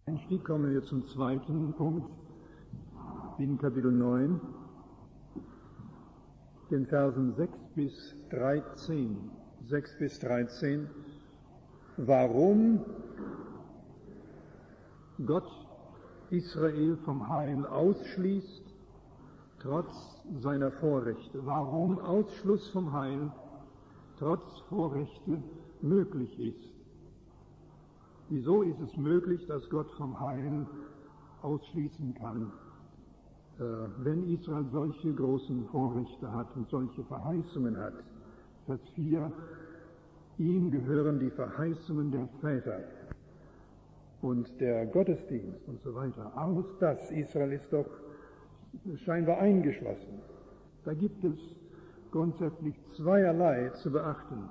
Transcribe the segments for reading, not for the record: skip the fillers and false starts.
Einstieg kommen wir zum zweiten Punkt in Kapitel 9, den Versen 6 bis 13. 6 bis 13. Warum Gott Israel vom Heil ausschließt, trotz seiner Vorrechte. Warum Ausschluss vom Heil trotz Vorrechte möglich ist. Wieso ist es möglich, dass Gott vom Heil ausschließen kann, wenn Israel solche großen Vorrechte hat und solche Verheißungen hat? Vers 4, ihm gehören die Verheißungen der Väter und der Gottesdienst und so weiter. Alles das, Israel ist doch scheinbar eingeschlossen. Da gibt es grundsätzlich zweierlei zu beachten.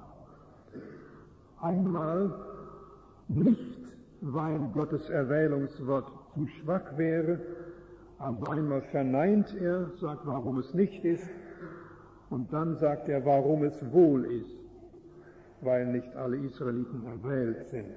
Einmal nicht, weil Gottes Erwählungswort zu schwach wäre, aber einmal verneint er, sagt, warum es nicht ist, und dann sagt er, warum es wohl ist, weil nicht alle Israeliten erwählt sind.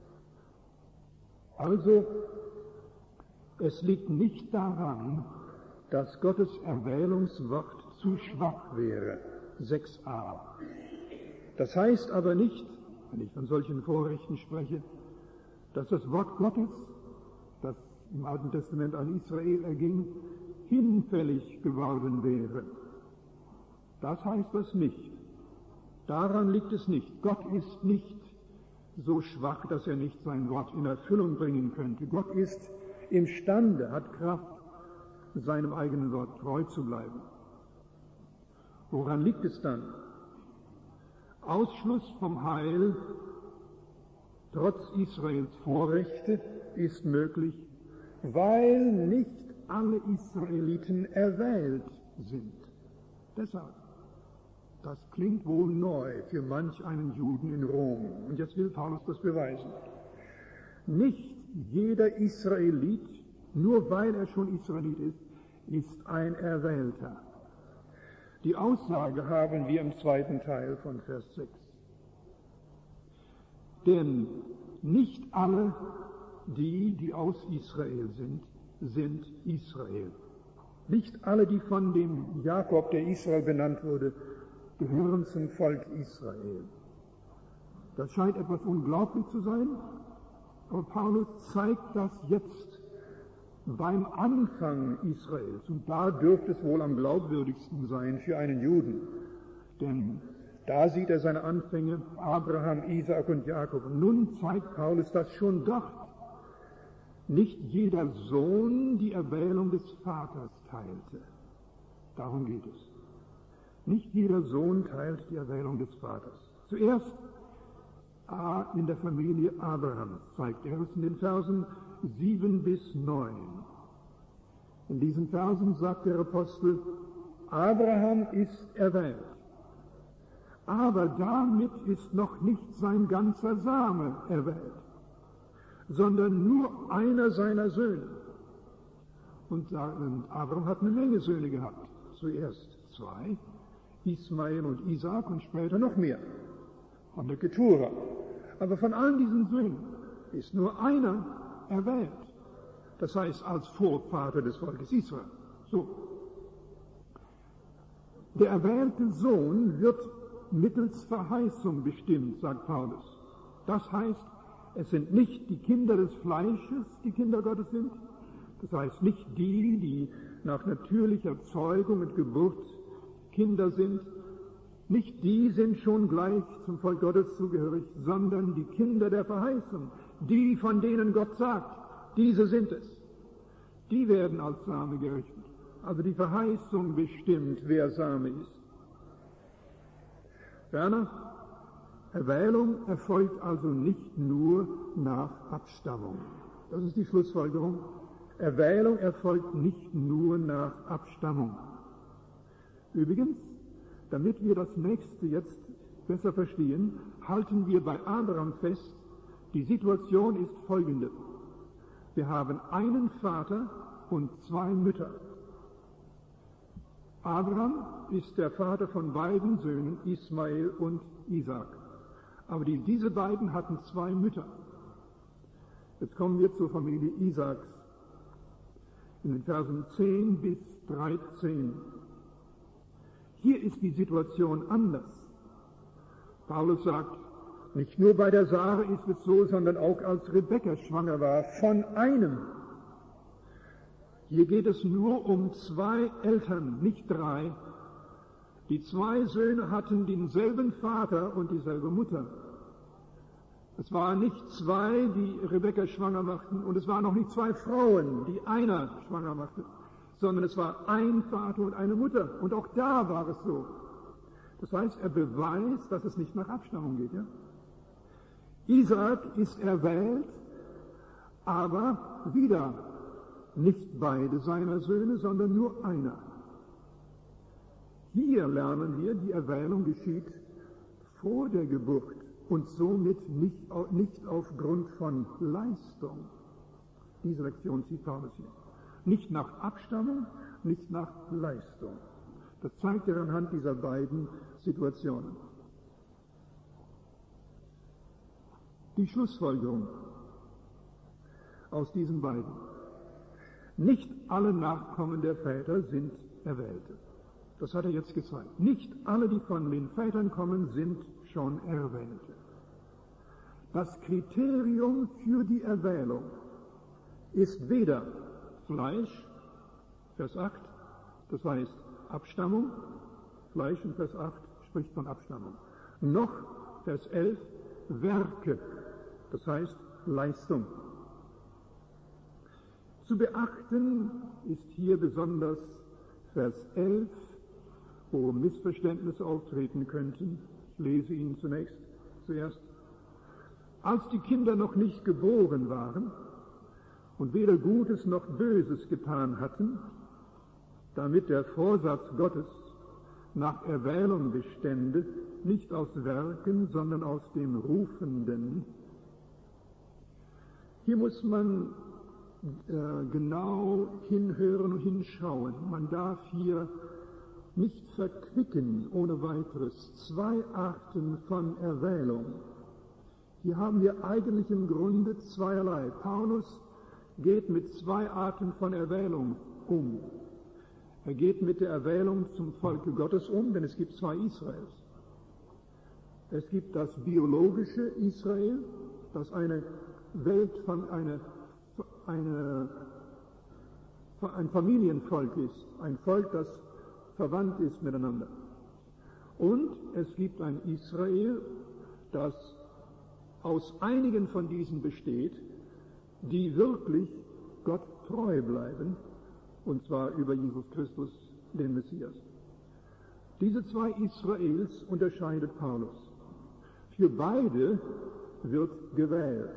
Also, es liegt nicht daran, dass Gottes Erwählungswort zu schwach wäre, 6a. Das heißt aber nicht, wenn ich von solchen Vorrechten spreche, dass das Wort Gottes, das im Alten Testament an Israel erging, hinfällig geworden wäre. Das heißt das nicht. Daran liegt es nicht. Gott ist nicht so schwach, dass er nicht sein Wort in Erfüllung bringen könnte. Gott ist imstande, hat Kraft, seinem eigenen Wort treu zu bleiben. Woran liegt es dann? Ausschluss vom Heil trotz Israels Vorrechte ist möglich, weil nicht alle Israeliten erwählt sind. Deshalb. Das klingt wohl neu für manch einen Juden in Rom. Und jetzt will Paulus das beweisen. Nicht jeder Israelit, nur weil er schon Israelit ist ein Erwählter. Die Aussage haben wir im zweiten Teil von Vers 6. Denn nicht alle, die aus Israel sind Israel. Nicht alle, die von dem Jakob, der Israel benannt wurde, gehören zum Volk Israel. Das scheint etwas unglaublich zu sein, aber Paulus zeigt das jetzt beim Anfang Israels. Und da dürfte es wohl am glaubwürdigsten sein für einen Juden. Denn da sieht er seine Anfänge, Abraham, Isaak und Jakob. Und nun zeigt Paulus, dass schon dort nicht jeder Sohn die Erwählung des Vaters teilte. Darum geht es. Nicht jeder Sohn teilt die Erwählung des Vaters. Zuerst in der Familie Abrahams zeigt er es in den Versen 7 bis 9. In diesen Versen sagt der Apostel, Abraham ist erwählt. Aber damit ist noch nicht sein ganzer Same erwählt, sondern nur einer seiner Söhne. Und Abraham hat eine Menge Söhne gehabt. Zuerst 2, Ismael und Isaak und später noch mehr, von der Keturah. Aber von allen diesen Söhnen ist nur einer erwählt. Das heißt, als Vorvater des Volkes Israel. So. Der erwählte Sohn wird mittels Verheißung bestimmt, sagt Paulus. Das heißt, es sind nicht die Kinder des Fleisches, die Kinder Gottes sind. Das heißt nicht die nach natürlicher Zeugung und Geburt Kinder sind. Nicht die sind schon gleich zum Volk Gottes zugehörig, sondern die Kinder der Verheißung. Die, von denen Gott sagt, diese sind es. Die werden als Same gerechnet. Also die Verheißung bestimmt, wer Same ist. Ferner, Erwählung erfolgt also nicht nur nach Abstammung. Das ist die Schlussfolgerung. Erwählung erfolgt nicht nur nach Abstammung. Übrigens, damit wir das nächste jetzt besser verstehen, halten wir bei Abraham fest, die Situation ist folgende. Wir haben einen Vater und 2 Mütter. Abraham ist der Vater von beiden Söhnen, Ismael und Isaak. Aber diese beiden hatten 2 Mütter. Jetzt kommen wir zur Familie Isaaks in den Versen 10 bis 13. Hier ist die Situation anders. Paulus sagt, nicht nur bei der Sarah ist es so, sondern auch als Rebekka schwanger war, von einem. Hier geht es nur um 2 Eltern, nicht 3. Die 2 Söhne hatten denselben Vater und dieselbe Mutter. Es waren nicht 2, die Rebekka schwanger machten, und es waren auch nicht 2 Frauen, die einer schwanger machte, sondern es war ein Vater und eine Mutter. Und auch da war es so. Das heißt, er beweist, dass es nicht nach Abstammung geht. Ja? Isaak ist erwählt, aber wieder nicht beide seiner Söhne, sondern nur einer. Hier lernen wir, die Erwählung geschieht vor der Geburt und somit nicht aufgrund von Leistung. Diese Lektion zieht Paulus hier. Nicht nach Abstammung, nicht nach Leistung. Das zeigt er anhand dieser beiden Situationen. Die Schlussfolgerung aus diesen beiden. Nicht alle Nachkommen der Väter sind Erwählte. Das hat er jetzt gezeigt. Nicht alle, die von den Vätern kommen, sind schon Erwählte. Das Kriterium für die Erwählung ist weder Fleisch, Vers 8, das heißt Abstammung, Fleisch in Vers 8 spricht von Abstammung, noch Vers 11, Werke, das heißt Leistung. Zu beachten ist hier besonders Vers 11, wo Missverständnisse auftreten könnten. Ich lese ihn zuerst. Als die Kinder noch nicht geboren waren und weder Gutes noch Böses getan hatten, damit der Vorsatz Gottes nach Erwählung bestände, nicht aus Werken, sondern aus dem Rufenden. Hier muss man genau hinhören und hinschauen. Man darf hier nicht verquicken ohne weiteres 2 Arten von Erwählung. Hier haben wir eigentlich im Grunde zweierlei. Paulus geht mit 2 Arten von Erwählung um. Er geht mit der Erwählung zum Volke Gottes um, denn es gibt 2 Israels. Es gibt das biologische Israel, das eine Welt von ein Familienvolk ist, ein Volk, das verwandt ist miteinander. Und es gibt ein Israel, das aus einigen von diesen besteht, die wirklich Gott treu bleiben, und zwar über Jesus Christus, den Messias. Diese 2 Israels unterscheidet Paulus. Für beide wird gewählt.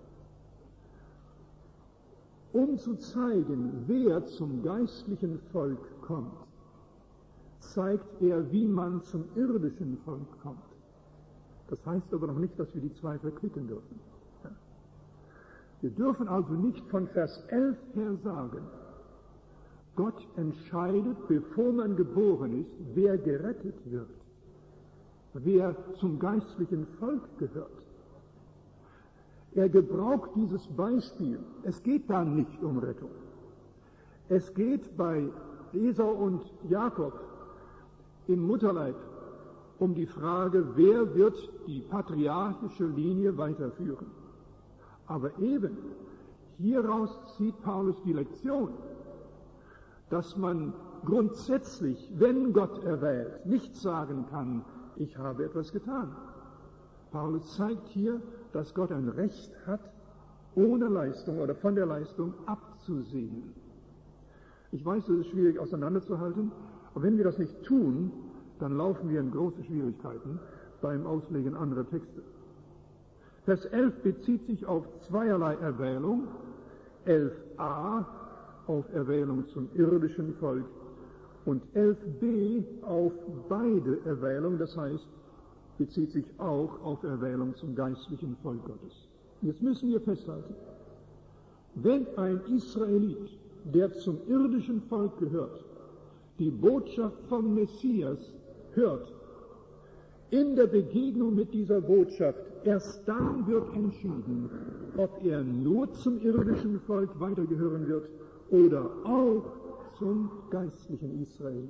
Um zu zeigen, wer zum geistlichen Volk kommt, zeigt er, wie man zum irdischen Volk kommt. Das heißt aber noch nicht, dass wir die 2 verquicken dürfen. Ja. Wir dürfen also nicht von Vers 11 her sagen, Gott entscheidet, bevor man geboren ist, wer gerettet wird, wer zum geistlichen Volk gehört. Er gebraucht dieses Beispiel. Es geht da nicht um Rettung. Es geht bei Esau und Jakob im Mutterleib um die Frage, wer wird die patriarchische Linie weiterführen. Aber eben hieraus zieht Paulus die Lektion, dass man grundsätzlich, wenn Gott erwählt, nicht sagen kann, ich habe etwas getan. Paulus zeigt hier, dass Gott ein Recht hat, ohne Leistung oder von der Leistung abzusehen. Ich weiß, das ist schwierig auseinanderzuhalten, aber wenn wir das nicht tun, dann laufen wir in große Schwierigkeiten beim Auslegen anderer Texte. Vers 11 bezieht sich auf zweierlei Erwählung. 11a auf Erwählung zum irdischen Volk und 11b auf beide Erwählung, das heißt, bezieht sich auch auf Erwählung zum geistlichen Volk Gottes. Jetzt müssen wir festhalten, wenn ein Israelit, der zum irdischen Volk gehört, die Botschaft vom Messias hört, in der Begegnung mit dieser Botschaft Erst dann wird entschieden, ob er nur zum irdischen Volk weitergehören wird oder auch zum geistlichen Israel.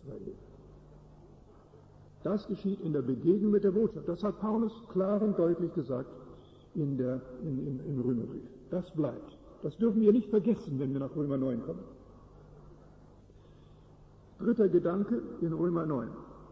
Das geschieht in der Begegnung mit der Botschaft. Das hat Paulus klar und deutlich gesagt im Römerbrief. Das bleibt. Das dürfen wir nicht vergessen, wenn wir nach Römer 9 kommen. Dritter Gedanke in Römer 9.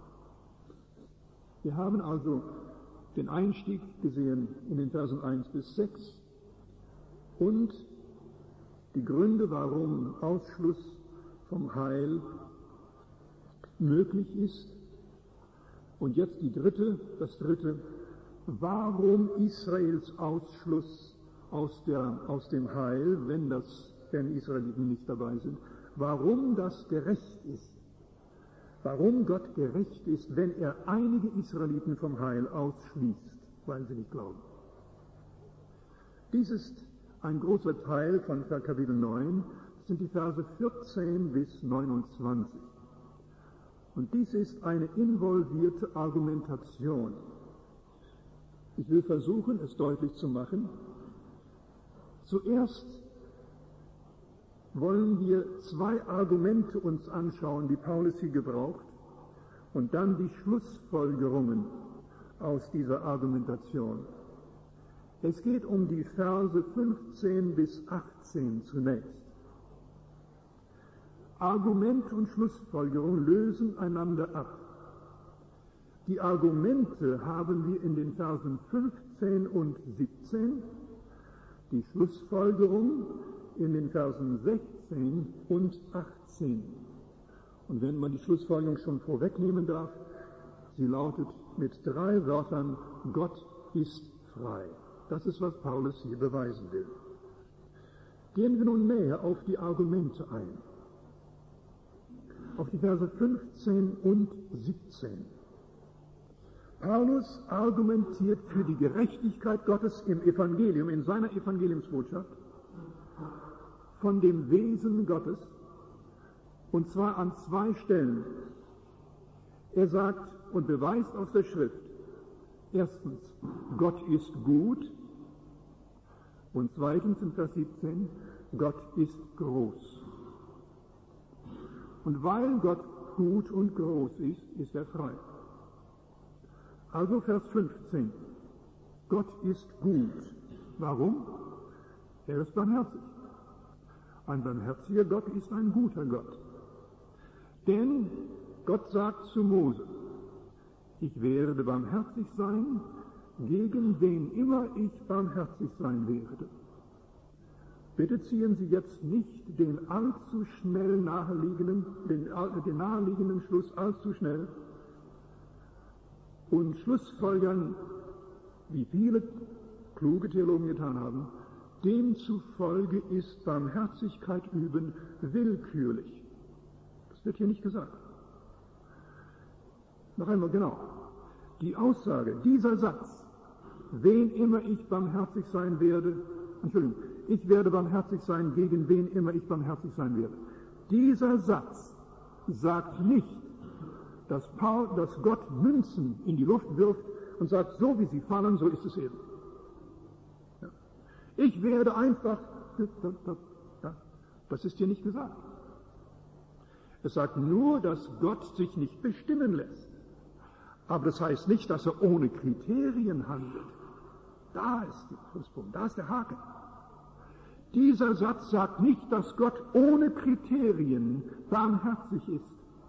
Wir haben also den Einstieg gesehen in den Versen 1 bis 6 und die Gründe, warum Ausschluss vom Heil möglich ist. Und jetzt das dritte, warum Israels Ausschluss aus dem Heil, wenn Israeliten nicht dabei sind, warum das gerecht ist. Warum Gott gerecht ist, wenn er einige Israeliten vom Heil ausschließt, weil sie nicht glauben. Dies ist ein großer Teil von Kapitel 9, das sind die Verse 14 bis 29. Und dies ist eine involvierte Argumentation. Ich will versuchen, es deutlich zu machen. Zuerst wollen wir zwei Argumente uns anschauen, die Paulus hier gebraucht, und dann die Schlussfolgerungen aus dieser Argumentation. Es geht um die Verse 15 bis 18 zunächst. Argument und Schlussfolgerung lösen einander ab. Die Argumente haben wir in den Versen 15 und 17, die Schlussfolgerung in den Versen 16 und 18. Und wenn man die Schlussfolgerung schon vorwegnehmen darf, sie lautet mit 3 Wörtern: Gott ist frei. Das ist, was Paulus hier beweisen will. Gehen wir nun näher auf die Argumente ein. Auf die Verse 15 und 17. Paulus argumentiert für die Gerechtigkeit Gottes im Evangelium, in seiner Evangeliumsbotschaft, von dem Wesen Gottes, und zwar an 2 Stellen. Er sagt und beweist aus der Schrift, erstens, Gott ist gut, und zweitens in Vers 17, Gott ist groß. Und weil Gott gut und groß ist, ist er frei. Also Vers 15, Gott ist gut. Warum? Er ist barmherzig. Ein barmherziger Gott ist ein guter Gott. Denn Gott sagt zu Mose, ich werde barmherzig sein, gegen wen immer ich barmherzig sein werde. Bitte ziehen Sie jetzt nicht den allzu schnell den naheliegenden Schluss allzu schnell und schlussfolgern, wie viele kluge Theologen getan haben, demzufolge ist Barmherzigkeit üben willkürlich. Das wird hier nicht gesagt. Noch einmal genau. Die Aussage, dieser Satz, wen immer ich barmherzig sein werde, ich werde barmherzig sein, gegen wen immer ich barmherzig sein werde. Dieser Satz sagt nicht, dass Gott Münzen in die Luft wirft und sagt, so wie sie fallen, so ist es eben. Ja. Ich werde einfach, das ist hier nicht gesagt. Es sagt nur, dass Gott sich nicht bestimmen lässt. Aber das heißt nicht, dass er ohne Kriterien handelt. Da ist der Pluspunkt, da ist der Haken. Dieser Satz sagt nicht, dass Gott ohne Kriterien barmherzig ist.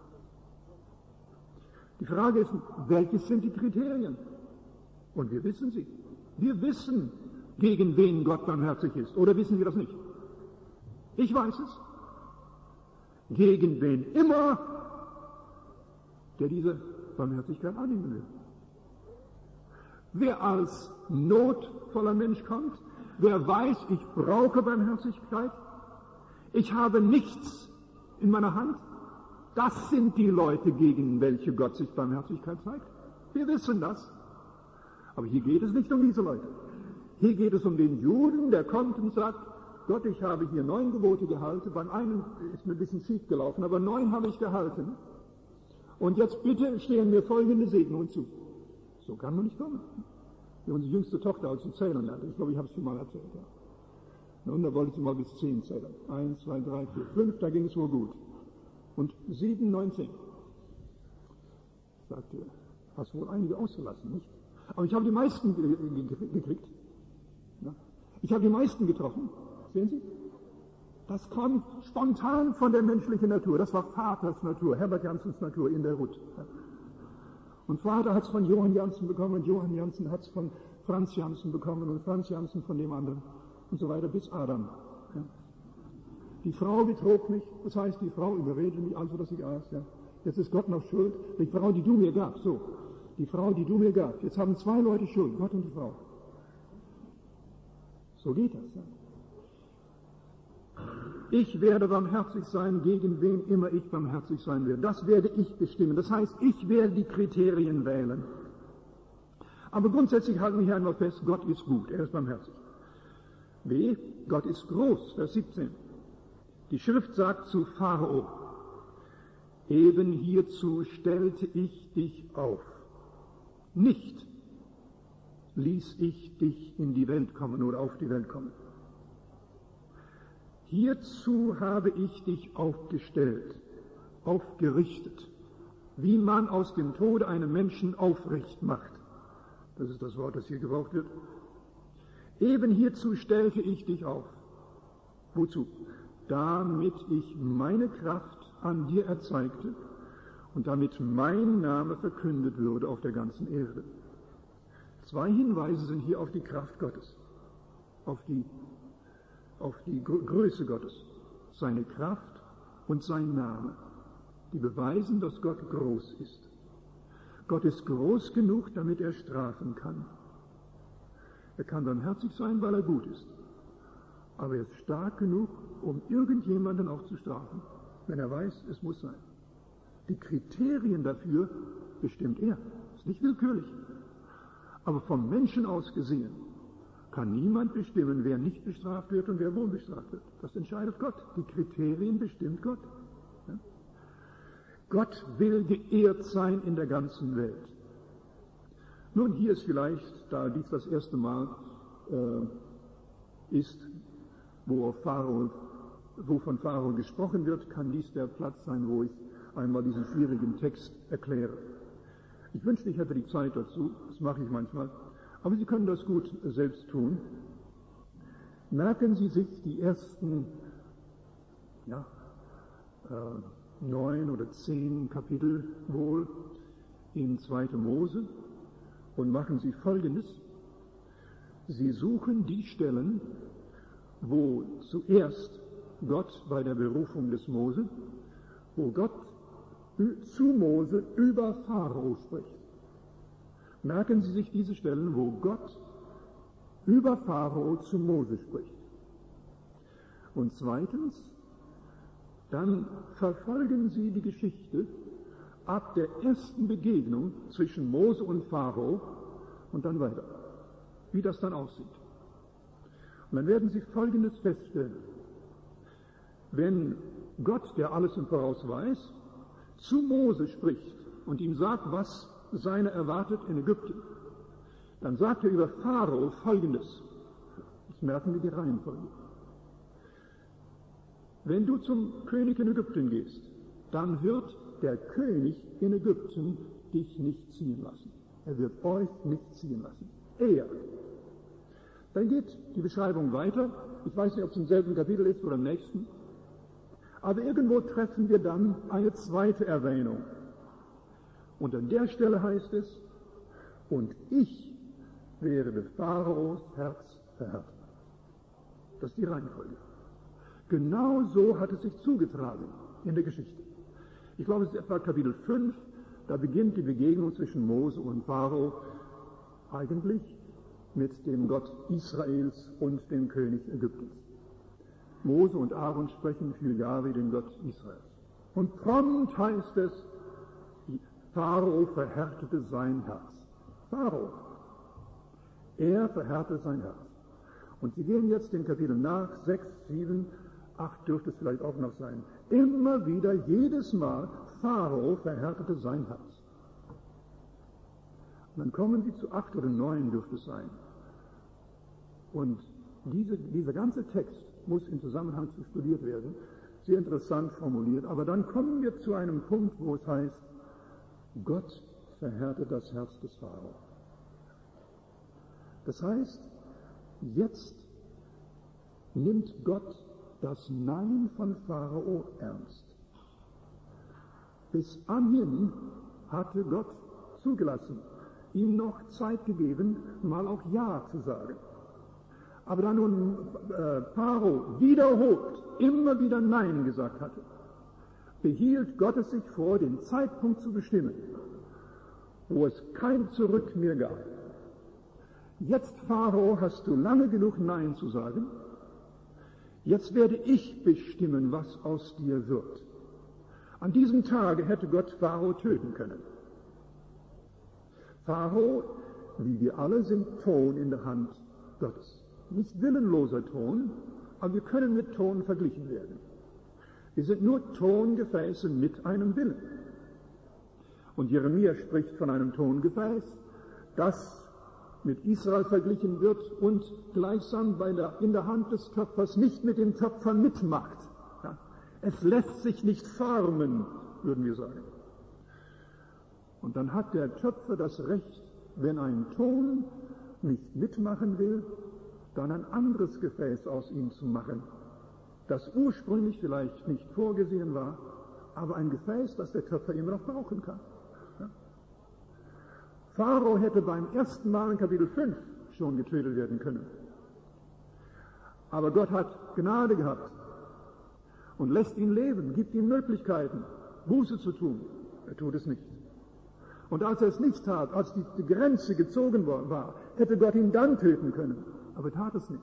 Die Frage ist, welches sind die Kriterien? Und wir wissen sie. Wir wissen, gegen wen Gott barmherzig ist. Oder wissen wir das nicht? Ich weiß es. Gegen wen immer, der diese Barmherzigkeit annehmen will. Wer als notvoller Mensch kommt, wer weiß, ich brauche Barmherzigkeit, ich habe nichts in meiner Hand, das sind die Leute, gegen welche Gott sich Barmherzigkeit zeigt. Wir wissen das. Aber hier geht es nicht um diese Leute. Hier geht es um den Juden, der kommt und sagt, Gott, ich habe hier 9 Gebote gehalten, beim einen ist mir ein bisschen schief gelaufen, aber 9 habe ich gehalten. Und jetzt bitte stehen mir folgende Segnungen zu. So kann man nicht kommen. wie unsere jüngste Tochter, als sie zählen lernte. Ich glaube, ich habe es schon mal erzählt. Ja. Und da wollte sie mal bis 10 zählen. 1, 2, 3, 4, 5, da ging es wohl gut. Und 7, 9, 10. Ich sagte, hast wohl einige ausgelassen, nicht? Aber ich habe die meisten gekriegt. Ja. Ich habe die meisten getroffen. Sehen Sie? Das kam spontan von der menschlichen Natur. Das war Vaters Natur, Herbert Janssens Natur in der Ruth. Ja. Und Vater hat es von Johann Janssen bekommen und Johann Janssen hat es von Franz Janssen bekommen und Franz Janssen von dem anderen und so weiter bis Adam. Ja. Die Frau betrog mich, das heißt, die Frau überredete mich also, dass ich aß. Ja. Jetzt ist Gott noch schuld. Die Frau, die du mir gabst, so. Die Frau, die du mir gabst. Jetzt haben 2 Leute Schuld, Gott und die Frau. So geht das. Ja. Ich werde barmherzig sein, gegen wen immer ich barmherzig sein werde. Das werde ich bestimmen. Das heißt, ich werde die Kriterien wählen. Aber grundsätzlich halten wir hier einmal fest, Gott ist gut, er ist barmherzig. B. Gott ist groß, Vers 17. Die Schrift sagt zu Pharao, eben hierzu stellte ich dich auf. Nicht ließ ich dich in die Welt kommen oder auf die Welt kommen. Hierzu habe ich dich aufgestellt, aufgerichtet, wie man aus dem Tode einen Menschen aufrecht macht. Das ist das Wort, das hier gebraucht wird. Eben hierzu stellte ich dich auf. Wozu? Damit ich meine Kraft an dir erzeigte und damit mein Name verkündet würde auf der ganzen Erde. 2 Hinweise sind hier auf die Kraft Gottes, auf die Größe Gottes, seine Kraft und sein Name, die beweisen, dass Gott groß ist. Gott ist groß genug, damit er strafen kann. Er kann barmherzig sein, weil er gut ist. Aber er ist stark genug, um irgendjemanden auch zu strafen, wenn er weiß, es muss sein. Die Kriterien dafür bestimmt er. Das ist nicht willkürlich. Aber vom Menschen aus gesehen kann niemand bestimmen, wer nicht bestraft wird und wer wohl bestraft wird. Das entscheidet Gott. Die Kriterien bestimmt Gott. Ja? Gott will geehrt sein in der ganzen Welt. Nun, hier ist vielleicht, da dies das erste Mal ist, wo von Pharao gesprochen wird, kann dies der Platz sein, wo ich einmal diesen schwierigen Text erkläre. Ich wünschte, ich hätte die Zeit dazu, das mache ich manchmal, aber Sie können das gut selbst tun. Merken Sie sich die ersten 9 oder 10 Kapitel wohl in 2. Mose und machen Sie Folgendes. Sie suchen die Stellen, wo zuerst Gott bei der Berufung des Mose, wo Gott zu Mose über Pharao spricht. Merken Sie sich diese Stellen, wo Gott über Pharao zu Mose spricht. Und zweitens, dann verfolgen Sie die Geschichte ab der ersten Begegnung zwischen Mose und Pharao und dann weiter, wie das dann aussieht. Und dann werden Sie Folgendes feststellen. Wenn Gott, der alles im Voraus weiß, zu Mose spricht und ihm sagt, was seine erwartet in Ägypten, dann sagt er über Pharao Folgendes. Jetzt merken wir die Reihenfolge. Wenn du zum König in Ägypten gehst, dann wird der König in Ägypten dich nicht ziehen lassen. Er wird euch nicht ziehen lassen. Er. Dann geht die Beschreibung weiter. Ich weiß nicht, ob es im selben Kapitel ist oder im nächsten. Aber irgendwo treffen wir dann eine zweite Erwähnung. Und an der Stelle heißt es, und ich werde Pharaos Herz verhärten. Das ist die Reihenfolge. Genau so hat es sich zugetragen in der Geschichte. Ich glaube, es ist etwa Kapitel 5, da beginnt die Begegnung zwischen Mose und Pharao eigentlich mit dem Gott Israels und dem König Ägyptens. Mose und Aaron sprechen für Jahwe, den Gott Israels. Und prompt heißt es, Pharao verhärtete sein Herz. Pharao. Er verhärtete sein Herz. Und Sie gehen jetzt den Kapitel nach, 6, 7, 8 dürfte es vielleicht auch noch sein. Immer wieder, jedes Mal, Pharao verhärtete sein Herz. Dann kommen sie zu 8 oder 9 dürfte es sein. Und dieser ganze Text muss im Zusammenhang studiert werden. Sehr interessant formuliert. Aber dann kommen wir zu einem Punkt, wo es heißt, Gott verhärtet das Herz des Pharao. Das heißt, jetzt nimmt Gott das Nein von Pharao ernst. Bis anhin hatte Gott zugelassen, ihm noch Zeit gegeben, mal auch Ja zu sagen. Aber da nun Pharao wiederholt immer wieder Nein gesagt hatte, behielt Gott es sich vor, den Zeitpunkt zu bestimmen, wo es kein Zurück mehr gab. Jetzt, Pharao, hast du lange genug Nein zu sagen. Jetzt werde ich bestimmen, was aus dir wird. An diesem Tage hätte Gott Pharao töten können. Pharao, wie wir alle, sind Ton in der Hand Gottes. Nicht willenloser Ton, aber wir können mit Ton verglichen werden. Wir sind nur Tongefäße mit einem Willen. Und Jeremia spricht von einem Tongefäß, das mit Israel verglichen wird und gleichsam in der Hand des Töpfers nicht mit dem Töpfer mitmacht. Ja? Es lässt sich nicht formen, würden wir sagen. Und dann hat der Töpfer das Recht, wenn ein Ton nicht mitmachen will, dann ein anderes Gefäß aus ihm zu machen, das ursprünglich vielleicht nicht vorgesehen war, aber ein Gefäß, das der Töpfer immer noch brauchen kann. Ja? Pharao hätte beim ersten Mal in Kapitel 5 schon getötet werden können. Aber Gott hat Gnade gehabt und lässt ihn leben, gibt ihm Möglichkeiten, Buße zu tun. Er tut es nicht. Und als er es nicht tat, als die Grenze gezogen war, hätte Gott ihn dann töten können. Aber er tat es nicht.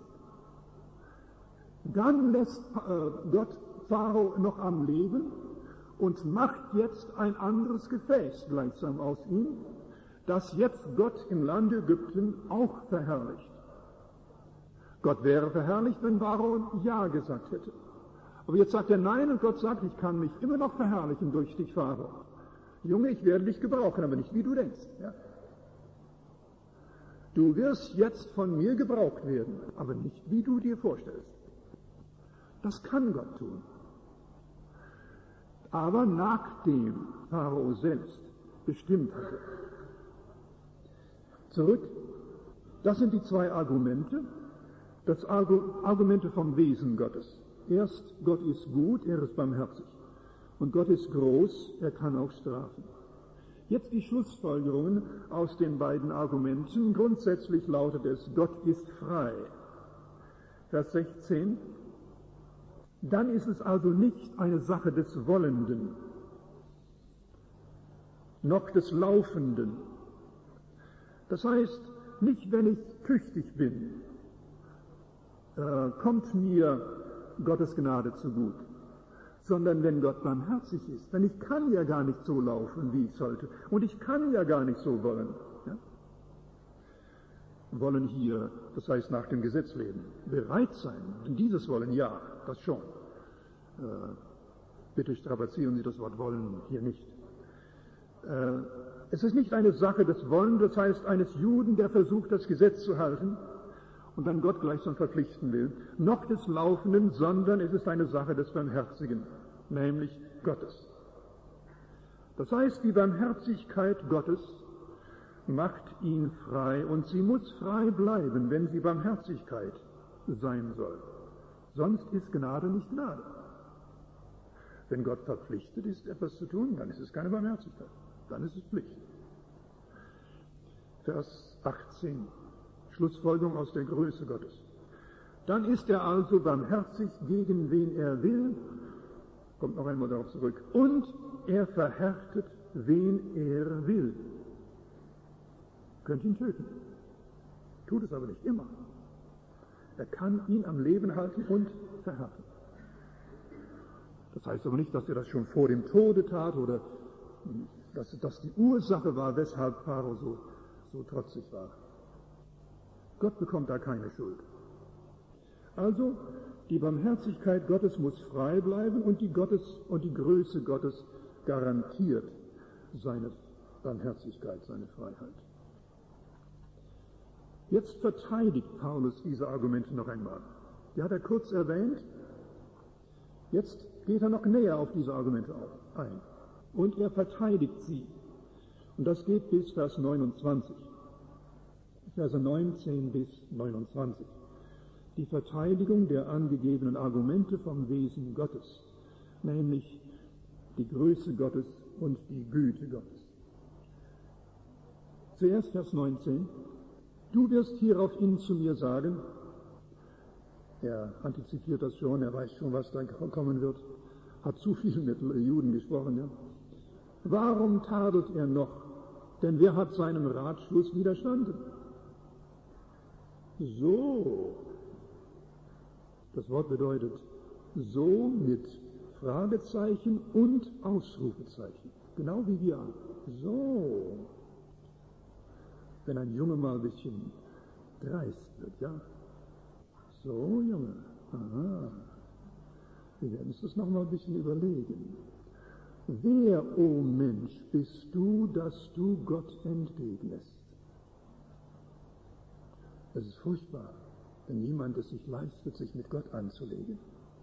Dann lässt Gott Pharao noch am Leben und macht jetzt ein anderes Gefäß gleichsam aus ihm, das jetzt Gott im Land Ägypten auch verherrlicht. Gott wäre verherrlicht, wenn Pharao Ja gesagt hätte. Aber jetzt sagt er Nein und Gott sagt, ich kann mich immer noch verherrlichen durch dich, Pharao. Junge, ich werde dich gebrauchen, aber nicht wie du denkst. Ja? Du wirst jetzt von mir gebraucht werden, aber nicht wie du dir vorstellst. Das kann Gott tun. Aber nachdem Pharao selbst bestimmt hatte. Zurück, das sind die zwei Argumente, das Argumente vom Wesen Gottes. Erst, Gott ist gut, er ist barmherzig. Und Gott ist groß, er kann auch strafen. Jetzt die Schlussfolgerungen aus den beiden Argumenten. Grundsätzlich lautet es, Gott ist frei. Vers 16. Dann ist es also nicht eine Sache des Wollenden, noch des Laufenden. Das heißt, nicht wenn ich tüchtig bin, kommt mir Gottes Gnade zugut, sondern wenn Gott barmherzig ist. Denn ich kann ja gar nicht so laufen, wie ich sollte. Und ich kann ja gar nicht so wollen. Ja? Wollen hier, das heißt nach dem Gesetz leben, bereit sein. Denn dieses Wollen, ja, das schon. Bitte strapazieren Sie das Wort wollen hier nicht. Es ist nicht eine Sache des Wollens, das heißt eines Juden, der versucht, das Gesetz zu halten und dann Gott gleichsam verpflichten will, noch des Laufenden, sondern es ist eine Sache des Barmherzigen, nämlich Gottes. Das heißt, die Barmherzigkeit Gottes macht ihn frei und sie muss frei bleiben, wenn sie Barmherzigkeit sein soll. Sonst ist Gnade nicht Gnade. Wenn Gott verpflichtet ist, etwas zu tun, dann ist es keine Barmherzigkeit. Dann ist es Pflicht. Vers 18. Schlussfolgerung aus der Größe Gottes. Dann ist er also barmherzig gegen wen er will, kommt noch einmal darauf zurück, und er verhärtet wen er will. Könnt ihn töten. Tut es aber nicht immer. Er kann ihn am Leben halten und verhärten. Das heißt aber nicht, dass er das schon vor dem Tode tat oder dass das die Ursache war, weshalb Pharao so trotzig war. Gott bekommt da keine Schuld. Also, die Barmherzigkeit Gottes muss frei bleiben und die Größe Gottes garantiert seine Barmherzigkeit, seine Freiheit. Jetzt verteidigt Paulus diese Argumente noch einmal. Die hat er kurz erwähnt. Jetzt geht er noch näher auf diese Argumente ein. Und er verteidigt sie. Und das geht bis Vers 29. Verse 19 bis 29. Die Verteidigung der angegebenen Argumente vom Wesen Gottes, nämlich die Größe Gottes und die Güte Gottes. Zuerst Vers 19. Du wirst hieraufhin zu mir sagen, er antizipiert das schon, er weiß schon, was da kommen wird, hat zu viel mit Juden gesprochen, ja. Warum tadelt er noch? Denn wer hat seinem Ratschluss widerstanden? So, das Wort bedeutet so mit Fragezeichen und Ausrufezeichen, genau wie wir. So, wenn ein Junge mal ein bisschen dreist wird, ja. So, Junge, aha, wir werden uns das noch mal ein bisschen überlegen. Wer, o Mensch, bist du, dass du Gott entgegnest? Es ist furchtbar, wenn niemand es sich leistet, sich mit Gott anzulegen.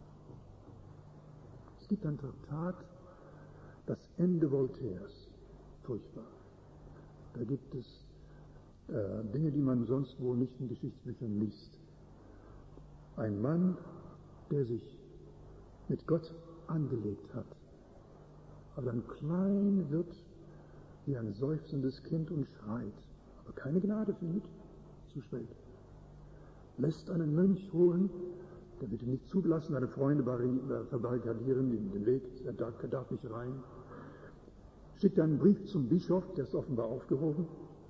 Es gibt ein Traktat, das Ende Voltaires. Furchtbar. Da gibt es Dinge, die man sonst wohl nicht in Geschichtsbüchern liest. Ein Mann, der sich mit Gott angelegt hat, aber dann klein wird wie ein seufzendes Kind und schreit, aber keine Gnade findet, zu spät. Lässt einen Mönch holen, der wird ihn nicht zugelassen, seine Freunde verbarrikadieren den Weg, er darf nicht rein. Schickt einen Brief zum Bischof, der ist offenbar aufgehoben,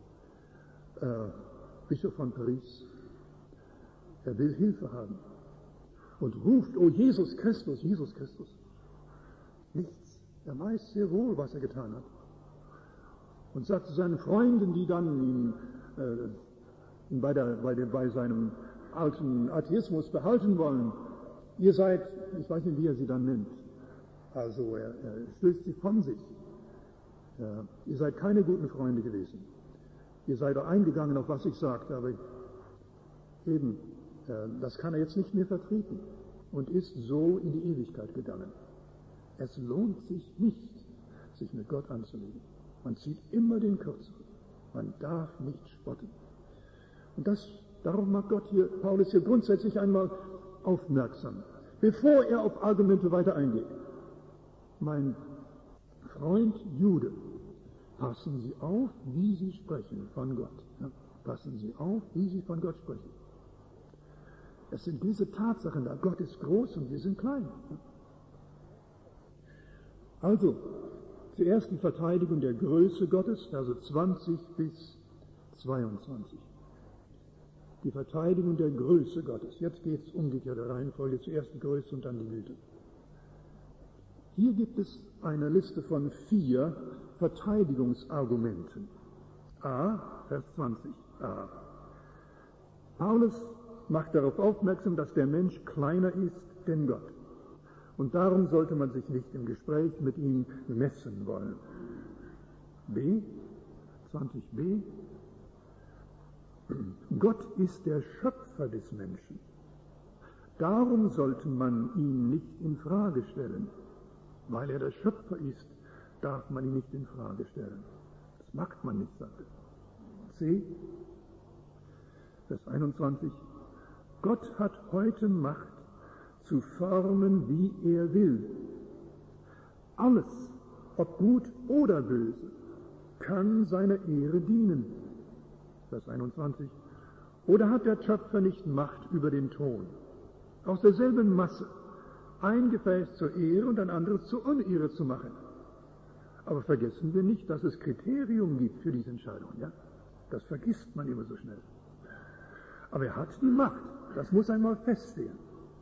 Bischof von Paris. Er will Hilfe haben und ruft, oh Jesus Christus, Jesus Christus. Nichts. Er weiß sehr wohl, was er getan hat. Und sagt zu seinen Freunden, die dann ihn bei seinem alten Atheismus behalten wollen, ihr seid, ich weiß nicht, wie er sie dann nennt, also er stößt sie von sich. Ihr seid keine guten Freunde gewesen. Ihr seid auch eingegangen auf was ich sagte, aber eben, das kann er jetzt nicht mehr vertreten und ist so in die Ewigkeit gegangen. Es lohnt sich nicht, sich mit Gott anzulegen. Man zieht immer den Kürzeren. Man darf nicht spotten. Und darum macht Paulus hier grundsätzlich einmal aufmerksam, bevor er auf Argumente weiter eingeht. Mein Freund Jude, passen Sie auf, wie Sie sprechen von Gott. Ja, passen Sie auf, wie Sie von Gott sprechen. Es sind diese Tatsachen da. Gott ist groß und wir sind klein. Also, zuerst die Verteidigung der Größe Gottes, Verse 20 bis 22. Die Verteidigung der Größe Gottes. Jetzt geht es umgekehrte Reihenfolge, zuerst die Größe und dann die Güte. Hier gibt es eine Liste von 4 Verteidigungsargumenten. A, Vers 20. A. Paulus macht darauf aufmerksam, dass der Mensch kleiner ist denn Gott. Und darum sollte man sich nicht im Gespräch mit ihm messen wollen. B, 20b. Gott ist der Schöpfer des Menschen. Darum sollte man ihn nicht in Frage stellen. Weil er der Schöpfer ist, darf man ihn nicht in Frage stellen. Das mag man nicht, sagt er. C, Vers 21. Gott hat heute Macht zu formen, wie er will. Alles, ob gut oder böse, kann seiner Ehre dienen. Vers 21. Oder hat der Schöpfer nicht Macht über den Ton? Aus derselben Masse ein Gefäß zur Ehre und ein anderes zur Unehre zu machen. Aber vergessen wir nicht, dass es Kriterium gibt für diese Entscheidung. Ja? Das vergisst man immer so schnell. Aber er hat die Macht. Das muss einmal feststehen.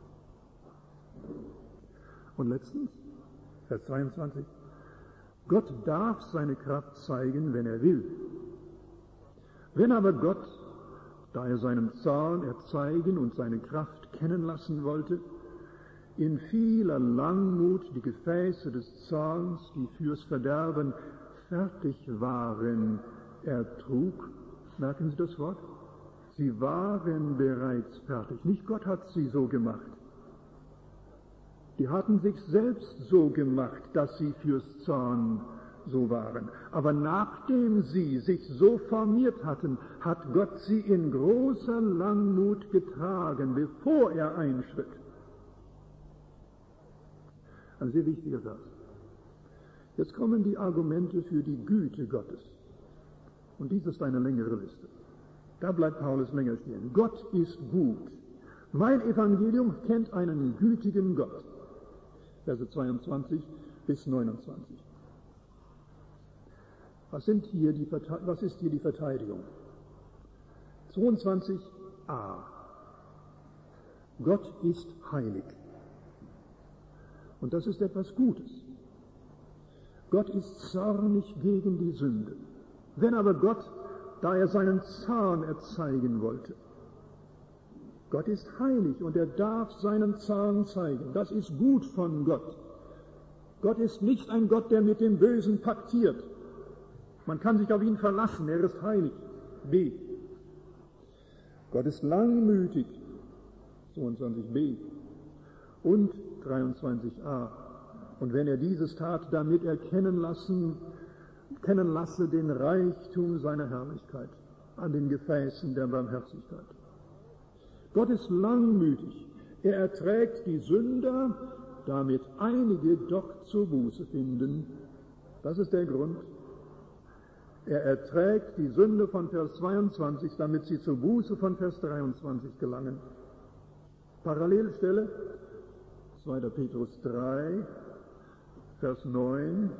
Und letztens, Vers 22, Gott darf seine Kraft zeigen, wenn er will. Wenn aber Gott, da er seinen Zorn erzeigen und seine Kraft kennen lassen wollte, in vieler Langmut die Gefäße des Zorns, die fürs Verderben fertig waren, ertrug, merken Sie das Wort? Sie waren bereits fertig. Nicht Gott hat sie so gemacht. Die hatten sich selbst so gemacht, dass sie fürs Zorn so waren. Aber nachdem sie sich so formiert hatten, hat Gott sie in großer Langmut getragen, bevor er einschritt. Ein sehr wichtiger Vers. Jetzt kommen die Argumente für die Güte Gottes. Und dies ist eine längere Liste. Da bleibt Paulus länger stehen. Gott ist gut. Mein Evangelium kennt einen gütigen Gott. Verse 22 bis 29. Was ist hier die Verteidigung? 22a. Gott ist heilig. Und das ist etwas Gutes. Gott ist zornig gegen die Sünde. Wenn aber Gott, da er seinen Zorn erzeigen wollte, Gott ist heilig und er darf seinen Zorn zeigen. Das ist gut von Gott. Gott ist nicht ein Gott, der mit dem Bösen paktiert. Man kann sich auf ihn verlassen, er ist heilig. B. Gott ist langmütig. 22b. Und 23a. Und wenn er dieses tat, damit er kennen lasse den Reichtum seiner Herrlichkeit an den Gefäßen der Barmherzigkeit. Gott ist langmütig. Er erträgt die Sünder, damit einige doch zur Buße finden. Das ist der Grund. Er erträgt die Sünde von Vers 22, damit sie zur Buße von Vers 23 gelangen. Parallelstelle, 2. Petrus 3, Vers 9.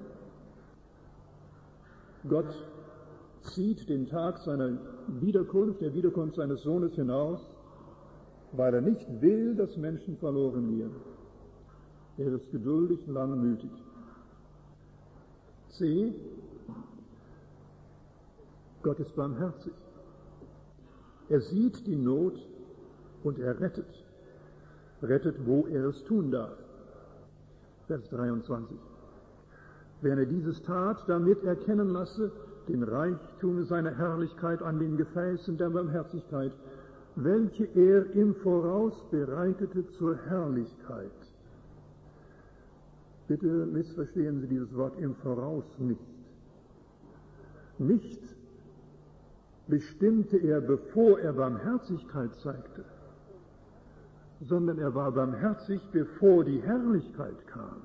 Gott zieht den Tag seiner Wiederkunft, der Wiederkunft seines Sohnes hinaus, weil er nicht will, dass Menschen verloren gehen. Er ist geduldig, langmütig. C. Gott ist barmherzig. Er sieht die Not und er rettet. Rettet, wo er es tun darf. Vers 23. Wenn er dieses tat, damit erkennen lasse den Reichtum seiner Herrlichkeit an den Gefäßen der Barmherzigkeit, welche er im Voraus bereitete zur Herrlichkeit. Bitte missverstehen Sie dieses Wort im Voraus nicht. Nicht bestimmte er, bevor er Barmherzigkeit zeigte, sondern er war barmherzig, bevor die Herrlichkeit kam.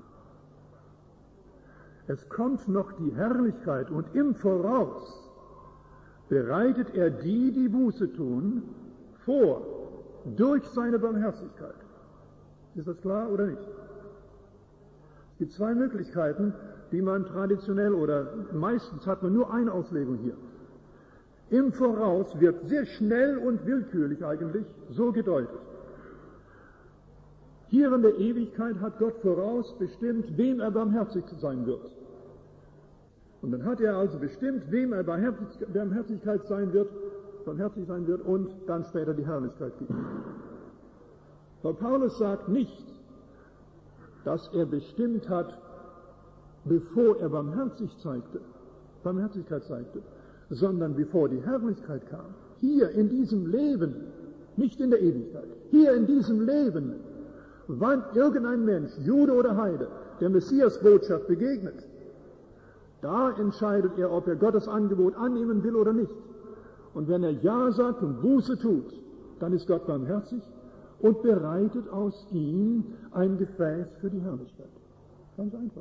Es kommt noch die Herrlichkeit und im Voraus bereitet er die Buße tun, vor, durch seine Barmherzigkeit. Ist das klar oder nicht? Es gibt zwei Möglichkeiten, die man traditionell oder meistens hat man nur eine Auslegung hier. Im Voraus wird sehr schnell und willkürlich eigentlich so gedeutet. Hier in der Ewigkeit hat Gott voraus bestimmt, wem er barmherzig sein wird. Und dann hat er also bestimmt, wem er barmherzig sein wird und dann später die Herrlichkeit gibt. Aber Paulus sagt nicht, dass er bestimmt hat, bevor er Barmherzigkeit zeigte, sondern bevor die Herrlichkeit kam. Hier in diesem Leben, nicht in der Ewigkeit, hier in diesem Leben, wann irgendein Mensch, Jude oder Heide, der Messiasbotschaft begegnet, da entscheidet er, ob er Gottes Angebot annehmen will oder nicht. Und wenn er Ja sagt und Buße tut, dann ist Gott barmherzig und bereitet aus ihm ein Gefäß für die Herrlichkeit. Ganz einfach.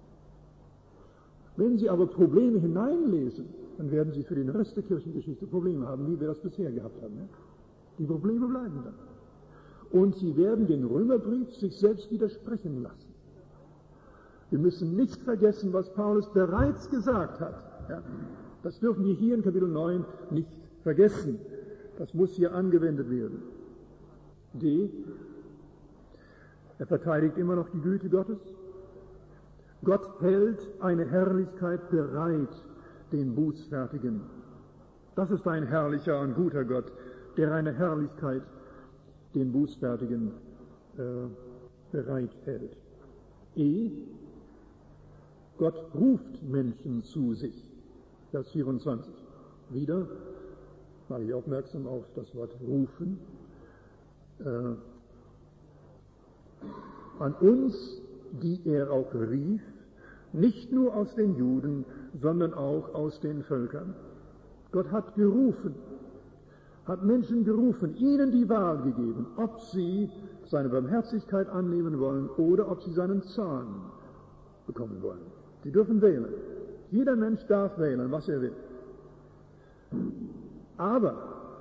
Wenn Sie aber Probleme hineinlesen, dann werden Sie für den Rest der Kirchengeschichte Probleme haben, wie wir das bisher gehabt haben. Ja? Die Probleme bleiben dann. Und Sie werden den Römerbrief sich selbst widersprechen lassen. Wir müssen nicht vergessen, was Paulus bereits gesagt hat. Ja? Das dürfen wir hier in Kapitel 9 nicht vergessen. Das muss hier angewendet werden. D. Er verteidigt immer noch die Güte Gottes. Gott hält eine Herrlichkeit bereit, den Bußfertigen. Das ist ein herrlicher und guter Gott, der eine Herrlichkeit den Bußfertigen bereithält. E. Gott ruft Menschen zu sich. Vers 24. Wieder. mache ich aufmerksam auf das Wort rufen, an uns, die er auch rief, nicht nur aus den Juden, sondern auch aus den Völkern. Gott hat gerufen, hat Menschen gerufen, ihnen die Wahl gegeben, ob sie seine Barmherzigkeit annehmen wollen oder ob sie seinen Zorn bekommen wollen. Sie dürfen wählen. Jeder Mensch darf wählen, was er will. Aber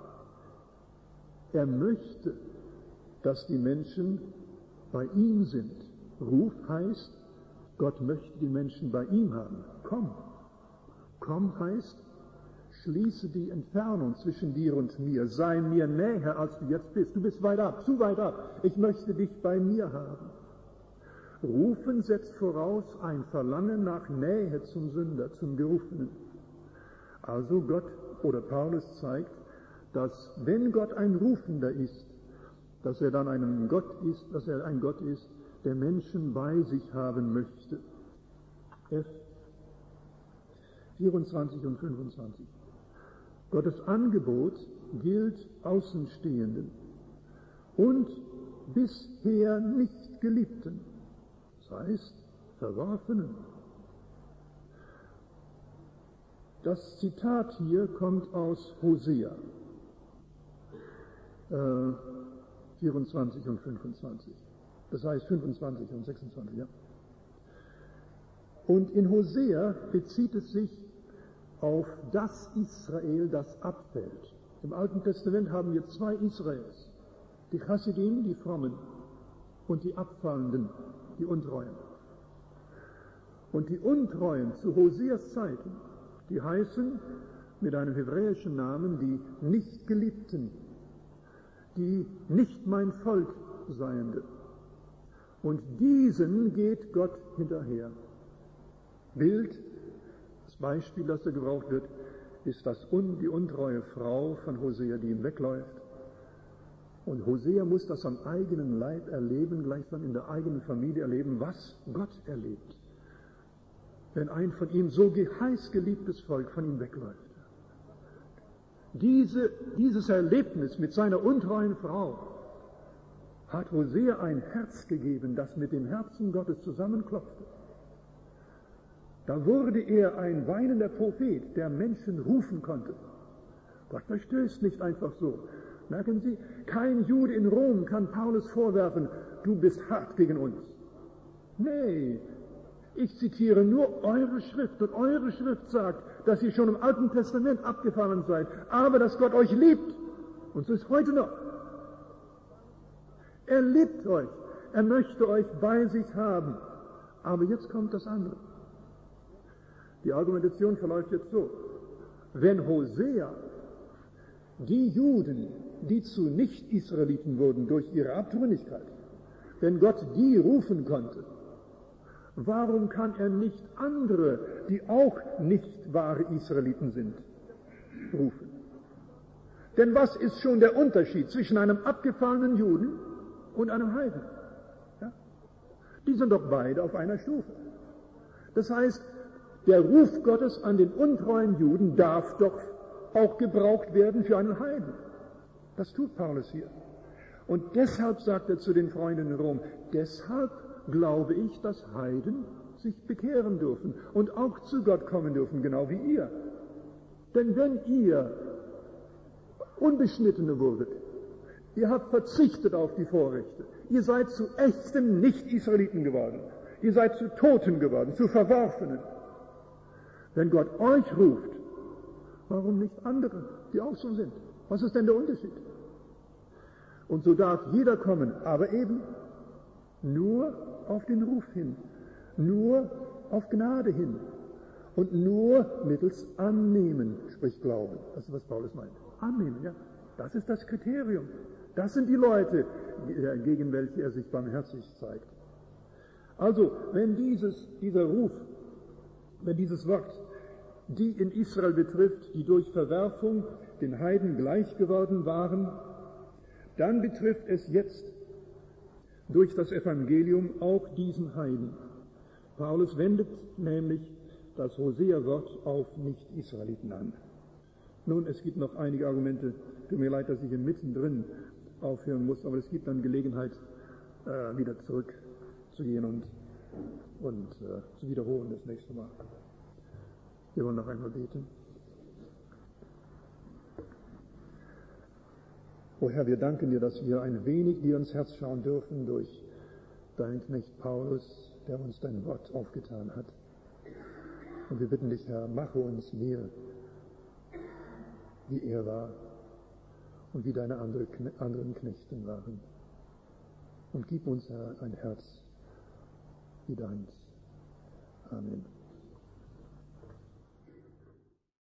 er möchte, dass die Menschen bei ihm sind. Ruf heißt, Gott möchte die Menschen bei ihm haben. Komm. Komm heißt, schließe die Entfernung zwischen dir und mir. Sei mir näher, als du jetzt bist. Du bist weit ab, zu weit ab. Ich möchte dich bei mir haben. Rufen setzt voraus ein Verlangen nach Nähe zum Sünder, zum Gerufenen. Also Gott oder Paulus zeigt, dass wenn Gott ein Rufender ist, dass er dann ein Gott ist, der Menschen bei sich haben möchte. F 24 und 25. Gottes Angebot gilt Außenstehenden und bisher nicht Geliebten, das heißt Verworfenen. Das Zitat hier kommt aus Hosea 24 und 25. Das heißt 25 und 26, ja. Und in Hosea bezieht es sich auf das Israel, das abfällt. Im Alten Testament haben wir zwei Israels. Die Chassidim, die Frommen, und die Abfallenden, die Untreuen. Und die Untreuen zu Hoseas Zeiten, die heißen mit einem hebräischen Namen die Nichtgeliebten, die nicht mein Volk seiende. Und diesen geht Gott hinterher. Bild, das Beispiel, das da gebraucht wird, ist die untreue Frau von Hosea, die ihm wegläuft. Und Hosea muss das am eigenen Leib erleben, gleichsam in der eigenen Familie erleben, was Gott erlebt, wenn ein von ihm so heiß geliebtes Volk von ihm wegläuft. Dieses Erlebnis mit seiner untreuen Frau hat Hosea ein Herz gegeben, das mit dem Herzen Gottes zusammenklopfte. Da wurde er ein weinender Prophet, der Menschen rufen konnte. Gott verstößt nicht einfach so. Merken Sie, kein Jude in Rom kann Paulus vorwerfen, du bist hart gegen uns. Nee, ich zitiere nur eure Schrift, und eure Schrift sagt, dass ihr schon im Alten Testament abgefallen seid, aber dass Gott euch liebt. Und so ist heute noch. Er liebt euch, er möchte euch bei sich haben. Aber jetzt kommt das andere. Die Argumentation verläuft jetzt so. Wenn Hosea die Juden, die zu Nicht-Israeliten wurden durch ihre Abtrünnigkeit, wenn Gott die rufen konnte, warum kann er nicht andere, die auch nicht wahre Israeliten sind, rufen? Denn was ist schon der Unterschied zwischen einem abgefallenen Juden und einem Heiden? Ja? Die sind doch beide auf einer Stufe. Das heißt, der Ruf Gottes an den untreuen Juden darf doch auch gebraucht werden für einen Heiden. Das tut Paulus hier. Und deshalb sagt er zu den Freunden in Rom, deshalb glaube ich, dass Heiden sich bekehren dürfen und auch zu Gott kommen dürfen, genau wie ihr. Denn wenn ihr Unbeschnittene wurdet, ihr habt verzichtet auf die Vorrechte, ihr seid zu echten Nicht-Israeliten geworden, ihr seid zu Toten geworden, zu Verworfenen. Wenn Gott euch ruft, warum nicht andere, die auch so sind? Was ist denn der Unterschied? Und so darf jeder kommen, aber eben nur auf den Ruf hin, nur auf Gnade hin und nur mittels Annehmen, sprich Glauben. Das ist, was Paulus meint. Annehmen, ja. Das ist das Kriterium. Das sind die Leute, gegen welche er sich barmherzig zeigt. Also, wenn dieser Ruf, wenn dieses Wort die in Israel betrifft, die durch Verwerfung den Heiden gleich geworden waren, dann betrifft es jetzt durch das Evangelium auch diesen Heiden. Paulus wendet nämlich das Hosea-Wort auf Nicht-Israeliten an. Nun, es gibt noch einige Argumente. Tut mir leid, dass ich hier mittendrin aufhören muss, aber es gibt dann Gelegenheit, wieder zurückzugehen und zu wiederholen das nächste Mal. Wir wollen noch einmal beten. O Herr, wir danken dir, dass wir ein wenig dir ins Herz schauen dürfen durch deinen Knecht Paulus, der uns dein Wort aufgetan hat. Und wir bitten dich, Herr, mache uns mehr, wie er war und wie deine anderen Knechten waren. Und gib uns, Herr, ein Herz wie deins. Amen.